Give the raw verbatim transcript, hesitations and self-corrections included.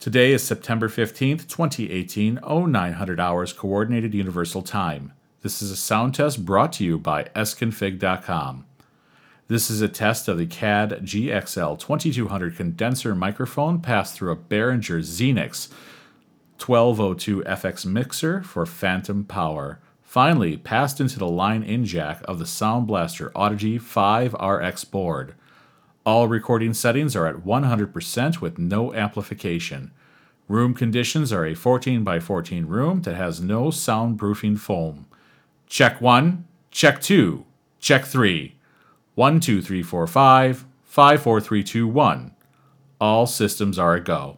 Today is September fifteenth, twenty eighteen, oh nine hundred hours Coordinated Universal Time. This is a sound test brought to you by S config dot com. This is a test of the C A D G X L twenty-two hundred condenser microphone passed through a Behringer Xenix twelve oh two F X mixer for phantom power. Finally, passed into the line-in jack of the Sound Blaster Audigy five R X board. All recording settings are at one hundred percent with no amplification. Room conditions are a fourteen by fourteen room that has no soundproofing foam. Check one, check two, check three. One, two, three, four, five, five, four, three, two, one. All systems are a go.